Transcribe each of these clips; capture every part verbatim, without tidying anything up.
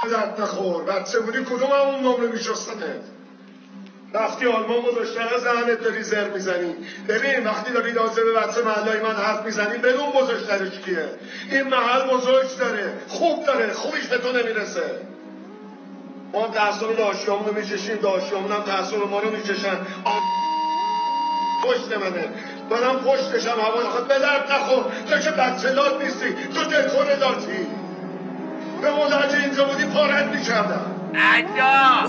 درد نخور بچه بودی کدوم همون نمره میشستنه رفتی آلمان بزرگتر از زنت داری زر میزنی. ببین وقتی داری راجع به بچه محلای من حرف میزنی بدون بزرگترش کیه. این محل بزرگ داره خوب داره خوبیش به تو نمیرسه. ما هم تعصب داشتیامون رو میچشیم داشتیامون هم تعصب ما رو میچشن. پشت منه منم پشتشم هوا نخواد به درد نخور. تو که بچه داد نیستی تو دلخور داتی. به مدرجه اینجا بودی پارت میکردم. عجا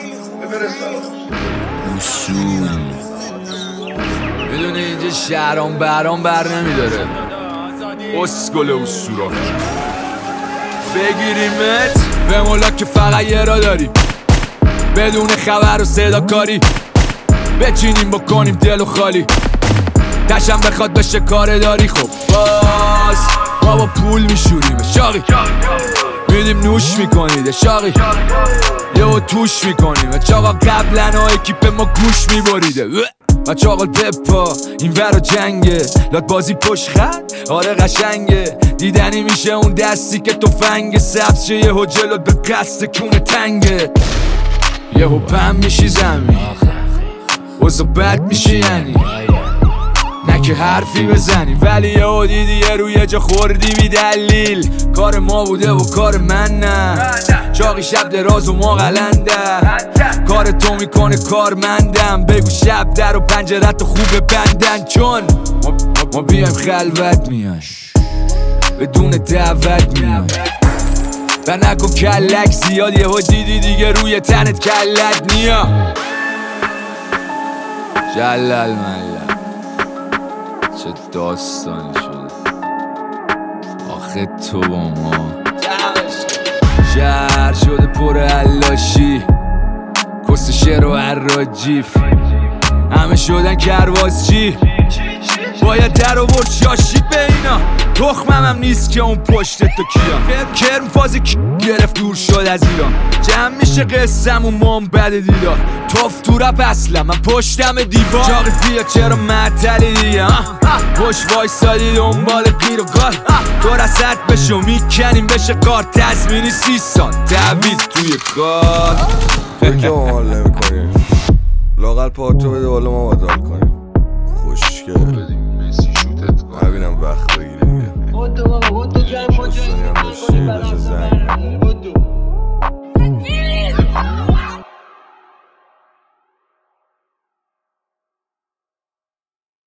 اصول میدونه اینجا شهرام برام بر نمیداره. اسکل اصورا بگیریمت به مولا که فقط یه را داریم بدون خبر و صدا کاری بچینیم بکنیم دلو خالی تشم بخواد بشه کار داری. خب باز ما با پول میشوریم شاقی میدیم نوش میکنید شاقی یهو توش میکنیم چاقا قبلا ها اکیپ ما گوش میبریده و چاقال پپا این ورا جنگه لات بازی پشت خط آره قشنگه دیدنی میشه اون دستی که تفنگ سبز شه یهو جلوت به قصد کونه تنگه یهو پم میشی زمین وزا بد میشی یعنی نه که حرفی بزنی ولی یهو دیدی یه روی جا خوردی بی دلیل کار ما بوده و کار من نه چاقی شب دراز و ما قلنده کار تو میکنه کارمندم بگو شب در و پنجرت خوب بندن چون ما, ما بیایم خلوت میان بدون دعوت میان و نکن کلک زیاد یهو دیدی دیگه روی تنت کلت نیا جلل ملل چه داستانی شده آخه تو با ما شهر شده پر علاشی کست شعر و عراجیف همه شدن کروازچی باید در آورد شاشی به اینا تخمم هم نیست که اون پشت تو کیا کرم فازی کی گرفت دور شد از ایران جمع میشه قسم و مام بد دیدار توف تو رپ اصلا من پشتم دیوار چاقی بیا چرا معطلی دیگه پشت وایسادی دنبال گیر و گار تو رسد بشو میکنیم بشه کار تزمینی سی سال دوید توی کار تو که ما حال نمی کنیم لاغل پاتو بده بالا ما باید حال کنیم خوشگل